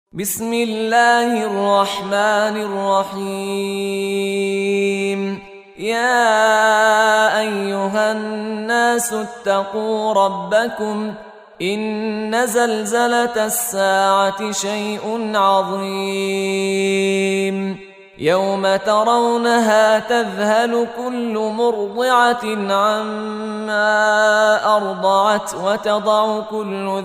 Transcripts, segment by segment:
بسم الله الرحمن الرحيم. يا أيها الناس اتقوا ربكم إن زلزلة الساعة شيء عظيم يوم ترونها تذهل كل مرضعة عما أرضعت وتضع كل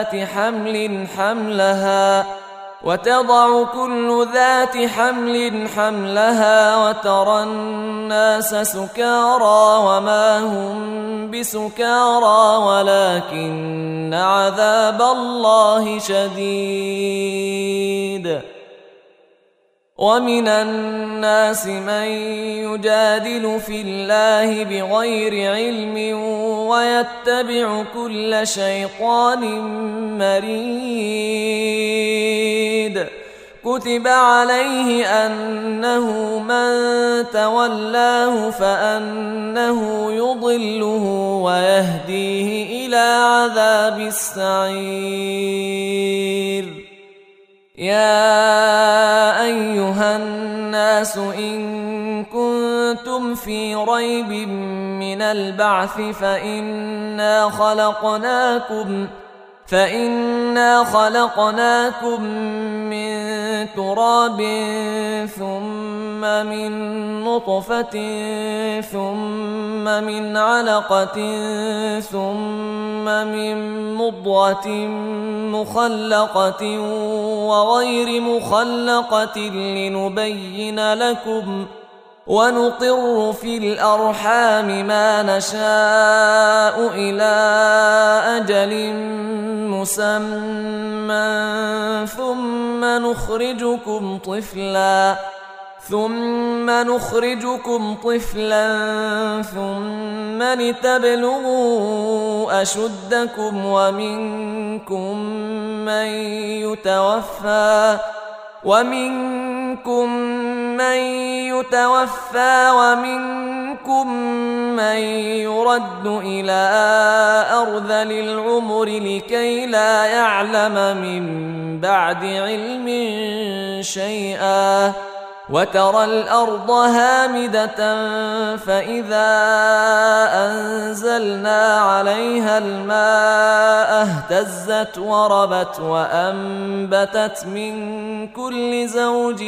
ذات حمل حملها وترى الناس سكارى وما هم بسكارى ولكن عذاب الله شديد. ومن الناس من يجادل في الله بغير علم ويتبع كل شيطان مريد. كتب عليه أنه من تولاه فأنه يضله ويهديه إلى عذاب السعير. يا أيها الناس إن كنتم في ريب من البعث فإنا خلقناكم من تراب ثم من نطفة ثم من علقة ثم من مضغة مخلقة وغير مخلقة لنبين لكم ونقر في الأرحام ما نشاء إلى أجل مسمى ثم نخرجكم طفلا ثم لتبلغوا أشدكم ومنكم من يتوفى ومنكم من يرد إلى أرذل العمر لكي لا يعلم من بعد علم شيئا. وترى الأرض هامدة فإذا أنزلنا عليها الماء اهتزت وربت وأنبتت من كل زوج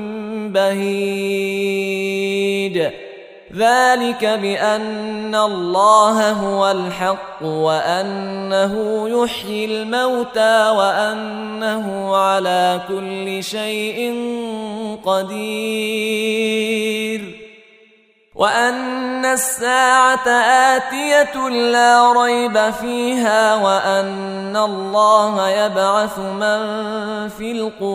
بهيج. ذلك بأن الله هو الحق وأنه يحيي الموتى وأنه على كل شيء قدير وأن الساعة آتية لا ريب فيها وأن الله يبعث من في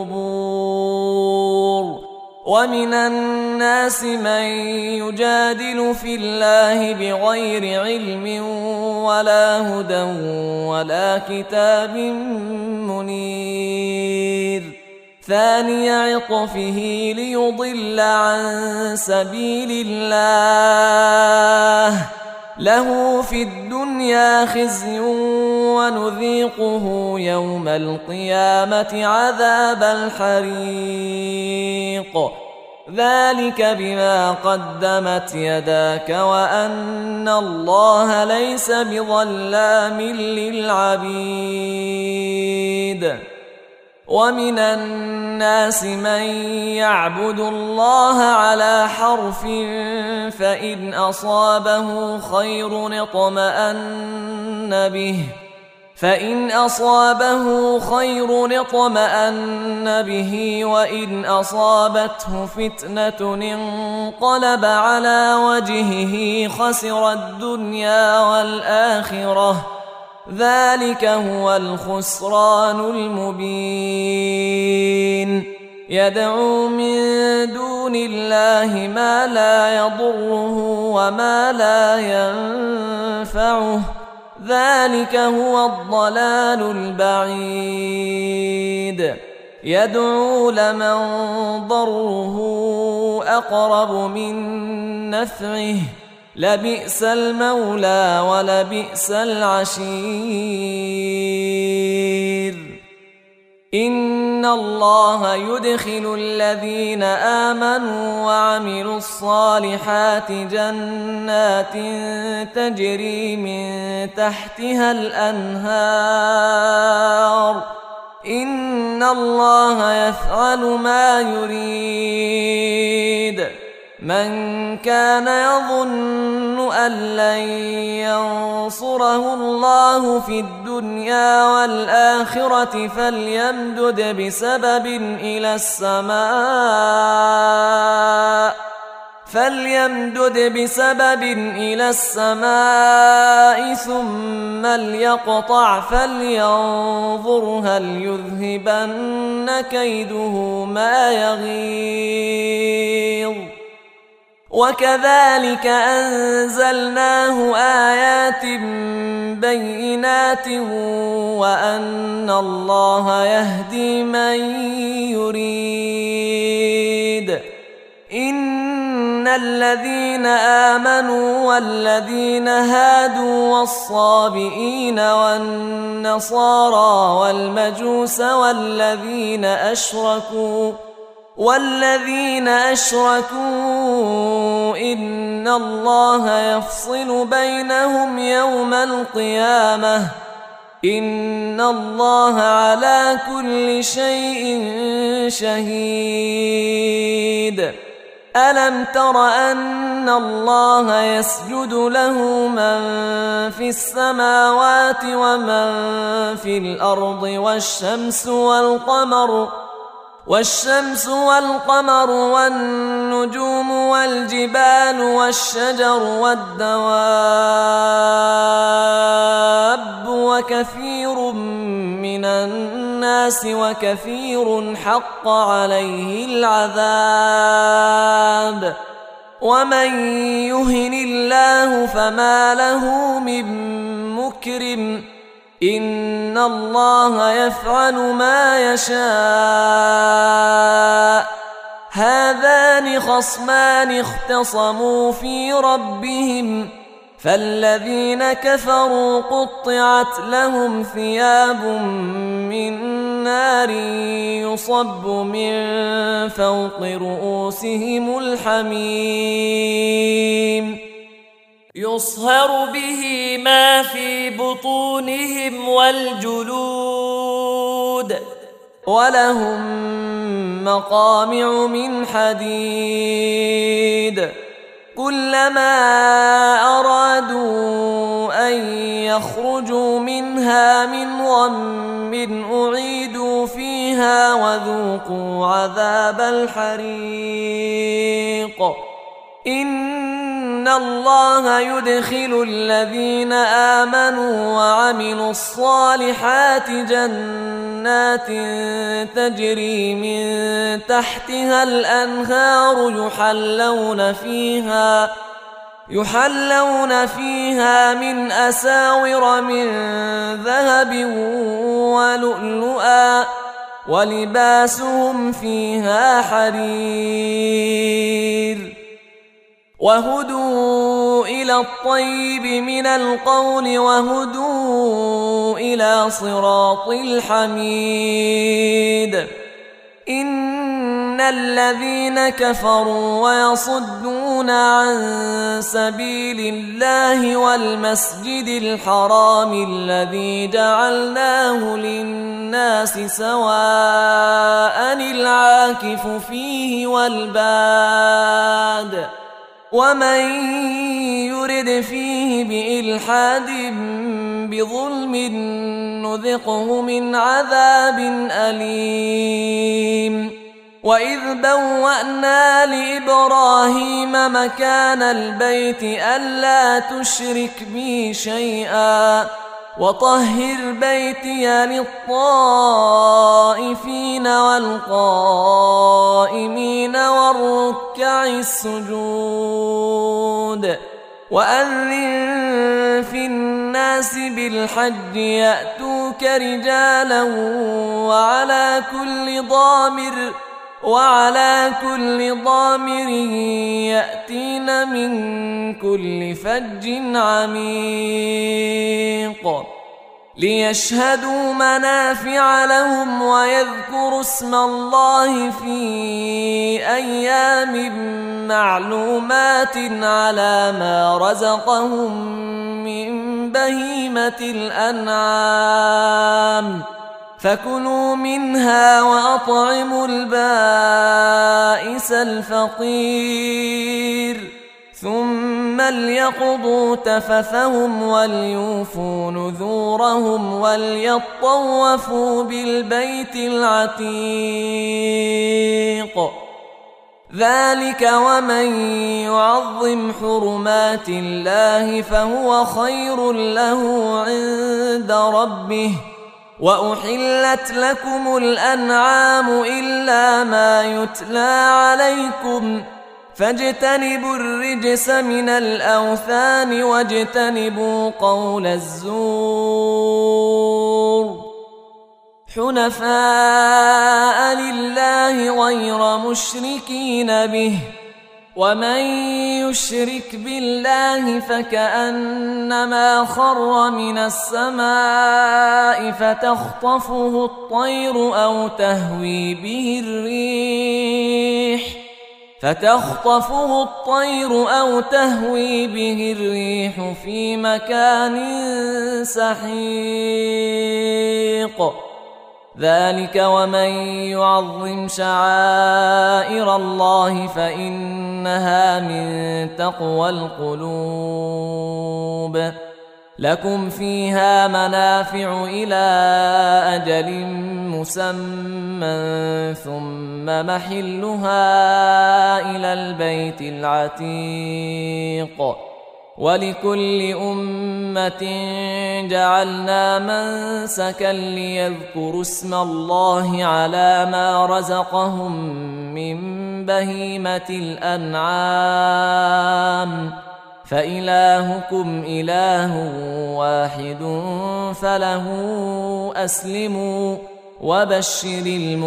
القبور. ومن الناس من يجادل في الله بغير علم ولا هدى ولا كتاب منير. ثاني عطفه ليضل عن سبيل الله له في الدنيا خزي ونذيقه يوم القيامة عذاب الحريق. ذلك بما قدمت يداك وأن الله ليس بظلام للعبيد. ومن الناس من يعبد الله على حرف فإن أصابه خير اطمأن به وإن أصابته فتنة انقلب على وجهه خسر الدنيا والآخرة. ذلك هو الخسران المبين. يدعو من دون الله ما لا يضره وما لا ينفعه. ذلك هو الضلال البعيد. يدعو لمن ضره أقرب من نفعه لبئس المولى ولبئس العشير. إن الله يدخل الذين آمنوا وعملوا الصالحات جنات تجري من تحتها الأنهار إن الله يفعل ما يريد. من كان يظن أن لن ينصره الله في الدنيا والآخرة فليمدد بسبب إلى السماء ثم ليقطع فلينظر هل يذهبن كيده ما يغيظ. وكذلك أنزلناه آيات بينات وأن الله يهدي من يريد. إن الذين آمنوا والذين هادوا والصابئين والنصارى والمجوس والذين أشركوا إن الله يفصل بينهم يوم القيامة إن الله على كل شيء شهيد. ألم تر أن الله يسجد له من في السماوات ومن في الأرض والشمس والقمر والنجوم والجبال والشجر والدواب وكثير من الناس وكثير حق عليه العذاب ومن يهن الله فما له من مكرم إن الله يفعل ما يشاء. هذان خصمان اختصموا في ربهم فالذين كفروا قطعت لهم ثياب من نار يصب من فوق رؤوسهم الحميم يصهر به ما في بطونهم والجلود ولهم مقامع من حديد كلما أرادوا أن يخرجوا منها من غم أعيدوا فيها وذوقوا عذاب الحريق. إن الله يدخل الذين آمنوا وعملوا الصالحات جنات تجري من تحتها الأنهار يحلون فيها من أساور من ذهب ولؤلؤا ولباسهم فيها حرير وهدوا إلى الطيب من القول وهدوا إلى صراط الحميد. إن الذين كفروا ويصدون عن سبيل الله والمسجد الحرام الذي جعلناه للناس سواء العاكف فيه والباد ومن يرد فيه بإلحاد بظلم نذقه من عذاب أليم. وإذ بوأنا لإبراهيم مكان البيت ألا تشرك بي شيئا وطهر بيتي للطائفين والقائمين والركع السجود. وأذن في الناس بالحج يأتوك رجالا وعلى كل ضامر يأتين من كل فج عميق ليشهدوا منافع لهم ويذكروا اسم الله في أيام معلومات على ما رزقهم من بهيمة الأنعام فكلوا منها وأطعموا البائس الفقير ثم ليقضوا تفثهم وليوفوا نذورهم وليطوفوا بالبيت العتيق ذلك ومن يعظم حرمات الله فهو خير له عند ربه وأحلت لكم الأنعام إلا ما يتلى عليكم فاجتنبوا الرجس من الأوثان واجتنبوا قول الزور حنفاء لله غير مشركين به ومن يشرك بالله فكأنما خر من السماء فتخطفه الطير أو تهوي به الريح في مكان سحيق ذلك ومن يعظم شعائر الله فإنها من تقوى القلوب لكم فيها منافع إلى أجل مسمى ثم محلها إلى البيت العتيق ولكل أمة جعلنا منسكا ليذكروا اسم الله على ما رزقهم من بهيمة الأنعام فإلهكم إله واحد فله أسلموا وبشر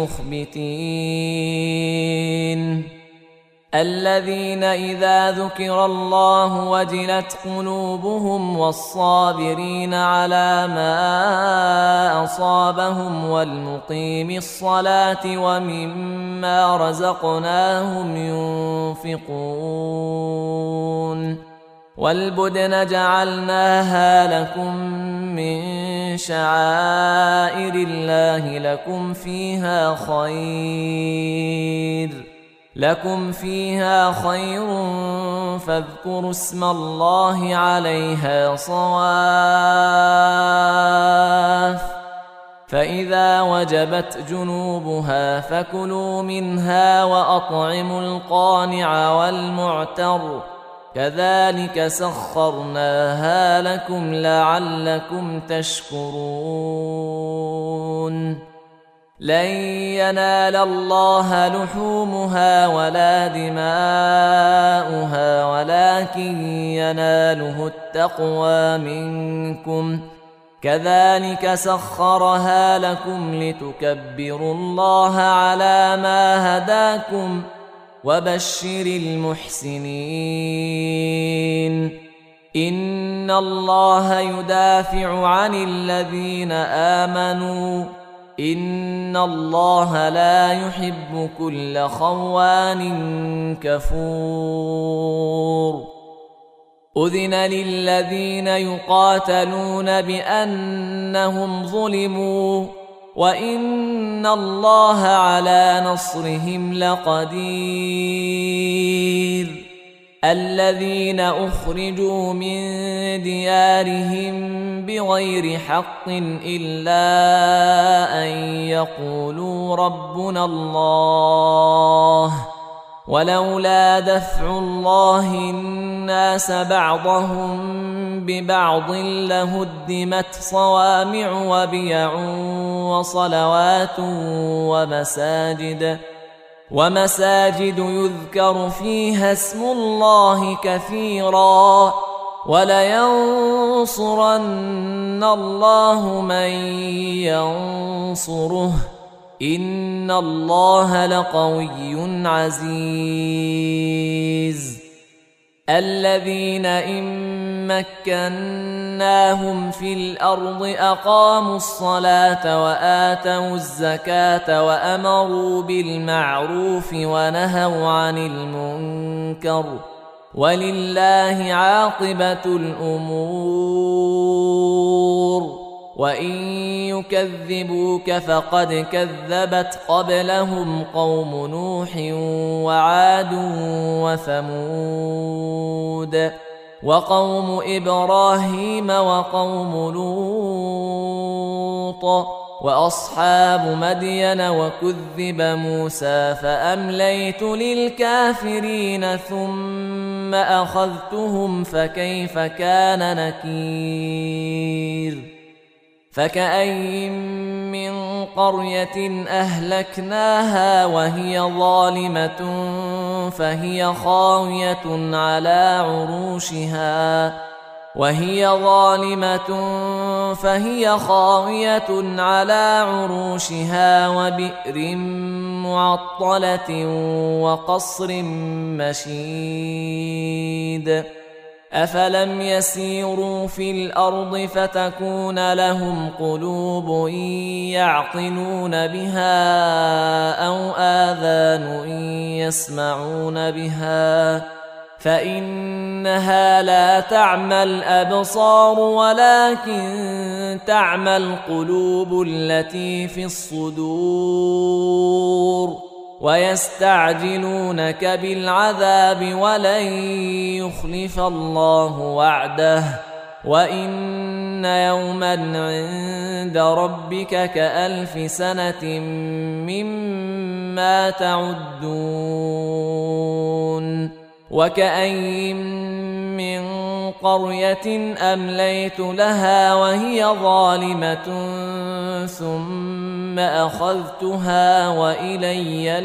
المخبتين الذين إذا ذكر الله وجلت قلوبهم والصابرين على ما أصابهم والمقيم الصلاة ومما رزقناهم ينفقون والبدن جعلناها لكم من شعائر الله لكم فيها خير فاذكروا اسم الله عليها صواف فإذا وجبت جنوبها فكلوا منها وأطعموا القانع والمعتر كذلك سخرناها لكم لعلكم تشكرون لن ينال الله لحومها ولا دماؤها ولكن يناله التقوى منكم كذلك سخرها لكم لتكبروا الله على ما هداكم وبشر المحسنين إن الله يدافع عن الذين آمنوا إن الله لا يحب كل خوان كفور أذن للذين يقاتلون بأنهم ظلموا وإن الله على نصرهم لقدير الذين أخرجوا من ديارهم بغير حق إلا أن يقولوا ربنا الله ولولا دفع الله الناس بعضهم ببعض لهدمت صوامع وبيع وصلوات ومساجد يذكر فيها اسم الله كثيرا ولينصرن الله من ينصره إن الله لقوي عزيز الذين إن مكناهم في الأرض أقاموا الصلاة وآتوا الزكاة وأمروا بالمعروف ونهوا عن المنكر ولله عاقبة الأمور. وإن يكذبوك فقد كذبت قبلهم قوم نوح وعاد وثمود وقوم إبراهيم وقوم لوط وأصحاب مدين وكذب موسى فأمليت للكافرين ثم أخذتهم فكيف كان نكير. فكأين من قرية أهلكناها وهي ظالمة فهي خاوية على عروشها وبئر معطلة وقصر مشيد. أفلم يسيروا في الأرض فتكون لهم قلوب يعقلون بها أو آذان يسمعون بها فإنها لا تعمى الأبصار ولكن تعمى القلوب التي في الصدور. ويستعجلونك بالعذاب ولن يخلف الله وعده وإن يوما عند ربك كألف سنة مما تعدون. وكأين من قرية أمليت لها وهي ظالمة ثم أخذتها وإلي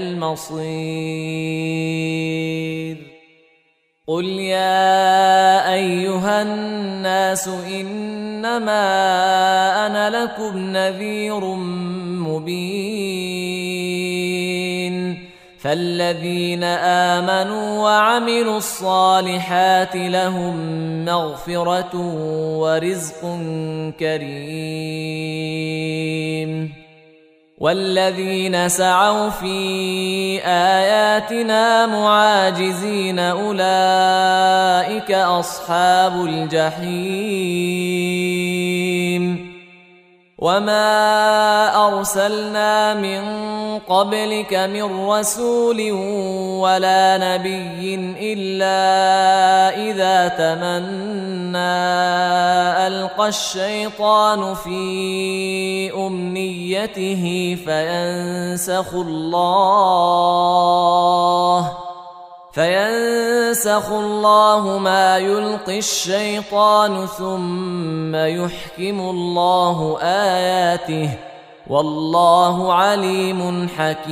المصير. قل يا أيها الناس إنما أنا لكم نذير مبين. فالذين آمنوا وعملوا الصالحات لهم مغفرة ورزق كريم. والذين سعوا في آياتنا معاجزين أولئك أصحاب الجحيم. وما أرسلنا من قبلك من رسول ولا نبي إلا إذا تمنى ألقى الشيطان في أمنيته فينسخ الله ما يلقي الشيطان ثم يحكم الله آياته والله عليم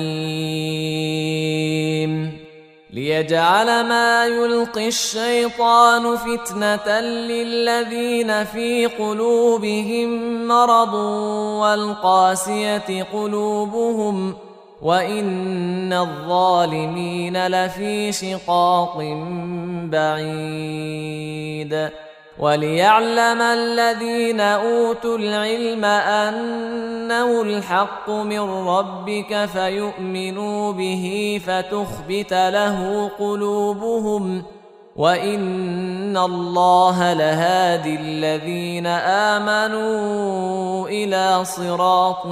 حكيم. ليجعل ما يلقي الشيطان فتنة للذين في قلوبهم مرض والقاسية قلوبهم وإن الظالمين لفي شقاق بعيد. وليعلم الذين أوتوا العلم أنه الحق من ربك فيؤمنوا به فتخبت له قلوبهم وإن الله لهادي الذين آمنوا إلى صراط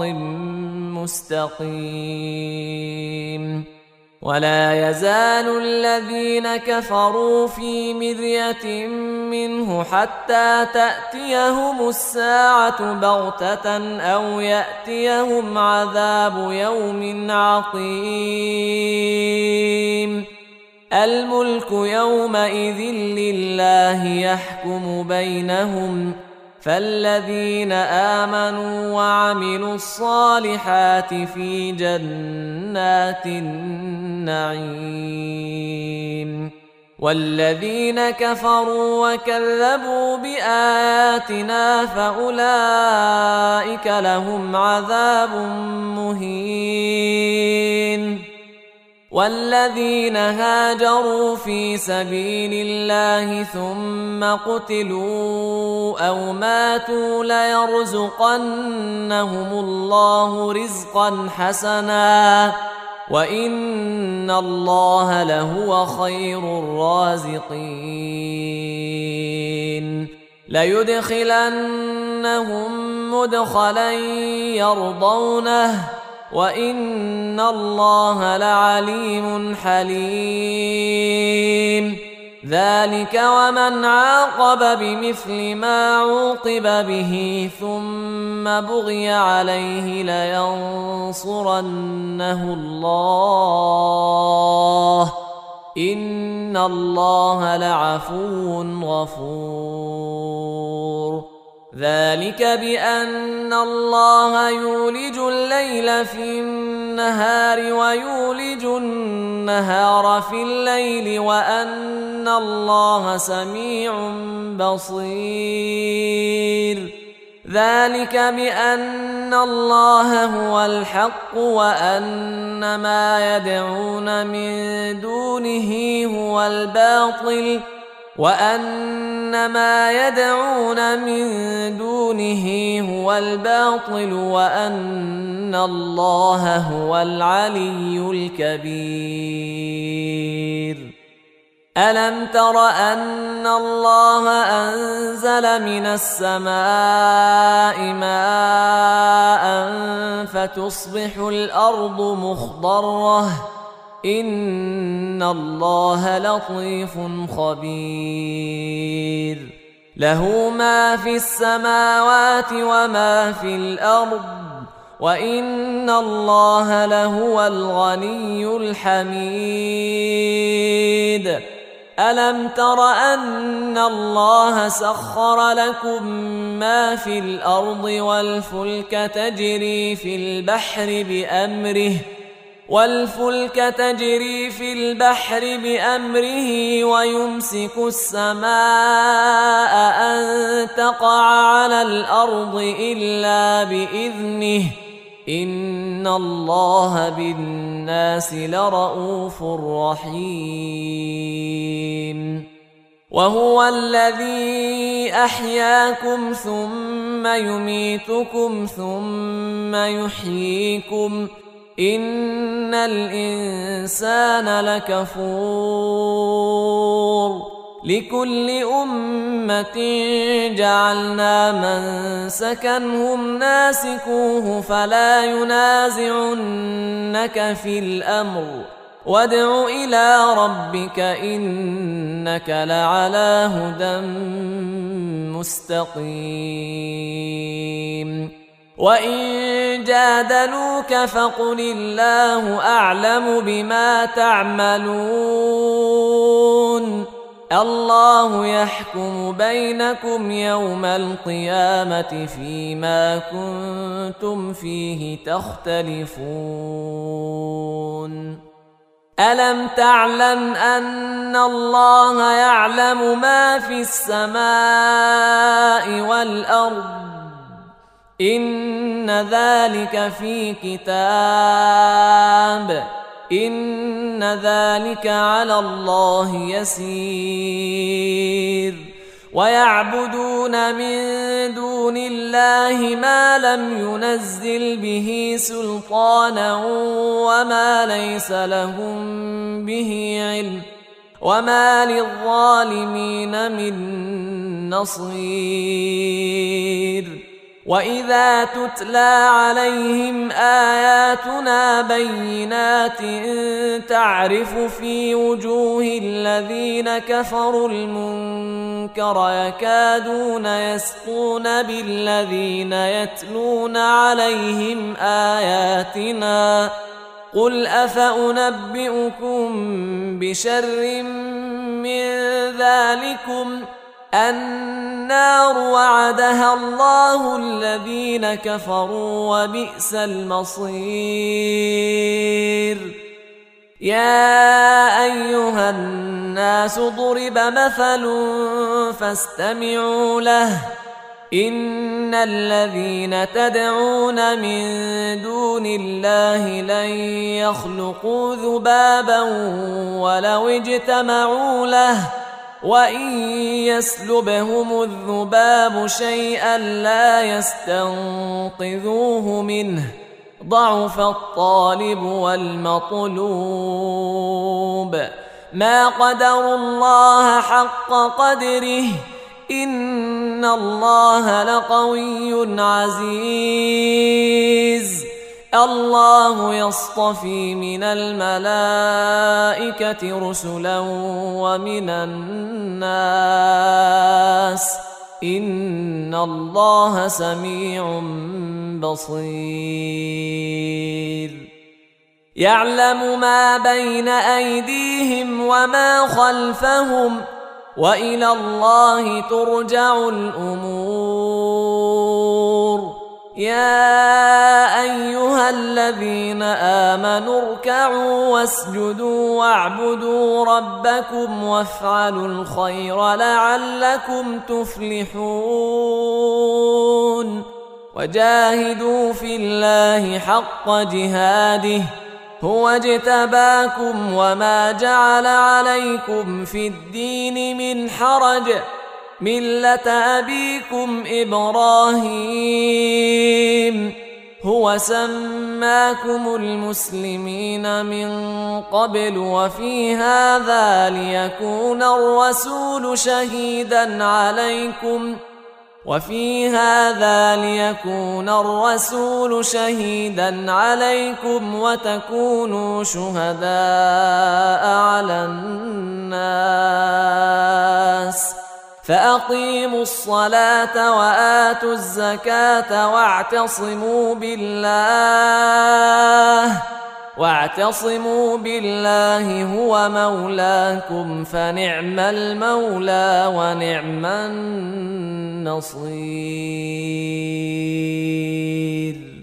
مستقيم. ولا يزال الذين كفروا في مرية منه حتى تأتيهم الساعة بغتة أو يأتيهم عذاب يوم عقيم. الملك يومئذ لله يحكم بينهم فالذين آمنوا وعملوا الصالحات في جنات النعيم. والذين كفروا وكذبوا بآياتنا فأولئك لهم عذاب مهين. والذين هاجروا في سبيل الله ثم قتلوا أو ماتوا ليرزقنهم الله رزقا حسنا وإن الله لهو خير الرازقين ليدخلنهم مدخلا يرضونه وإن الله لعليم حليم ذلك ومن عاقب بمثل ما عوقب به ثم بغي عليه لينصرنه الله إن الله لعفو غفور ذلك بأن الله يولج الليل في النهار ويولج النهار في الليل وأن الله سميع بصير ذلك بأن الله هو الحق وأن ما يدعون من دونه هو الباطل وأن وأن الله هو العلي الكبير ألم تر أن الله أنزل من السماء ماء فتصبح الأرض مخضرة إن الله لطيف خبير له ما في السماوات وما في الأرض وإن الله لهو الغني الحميد ألم تر أن الله سخر لكم ما في الأرض والفلك تجري في البحر بأمره ويمسك السماء أن تقع على الأرض إلا بإذنه إن الله بالناس لرءوف رحيم وهو الذي أحياكم ثم يميتكم ثم يحييكم إن الإنسان لكفور لكل أمة جعلنا منسكا هم ناسكوه فلا ينازعنك في الأمر وادع إلى ربك إنك لعلى هدى مستقيم وإن جادلوك فقل الله أعلم بما تعملون الله يحكم بينكم يوم القيامة فيما كنتم فيه تختلفون ألم تعلم أن الله يعلم ما في السماء والأرض إن ذلك في كتاب إن ذلك على الله يسير ويعبدون من دون الله ما لم ينزل به سلطانا وما ليس لهم به علم وما للظالمين من نصير وإذا تتلى عليهم آياتنا بينات تعرف في وجوه الذين كفروا المنكر يكادون يسقون بالذين يتلون عليهم آياتنا قل أفأنبئكم بشر من ذلكم النار وعدها الله الذين كفروا وبئس المصير يا أيها الناس ضرب مثل فاستمعوا له إن الذين تدعون من دون الله لن يخلقوا ذبابا ولو اجتمعوا له وإن يسلبهم الذباب شيئا لا يستنقذوه منه ضعف الطالب والمطلوب ما قدروا الله حق قدره إن الله لقوي عزيز الله يصطفي من الملائكة رسلا ومن الناس إن الله سميع بصير يعلم ما بين أيديهم وما خلفهم وإلى الله ترجع الأمور يا أيها الذين آمنوا اركعوا واسجدوا واعبدوا ربكم وافعلوا الخير لعلكم تفلحون وجاهدوا في الله حق جهاده هو اجتباكم وما جعل عليكم في الدين من حرج ملة أبيكم إبراهيم هو سماكم المسلمين من قبل وفي هذا ليكون الرسول شهيدا عليكم وتكونوا شهداء على الناس فأقيموا الصلاة وآتوا الزكاة واعتصموا بالله هو مولاكم فنعم المولى ونعم النصير